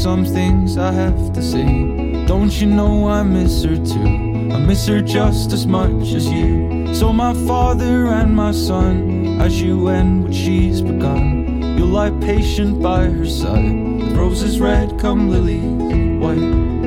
some things I have to say. Don't you know I miss her too? I miss her just as much as you. So my father and my son, as you end what she's begun, you'll lie patient by her side, with roses red come lilies white.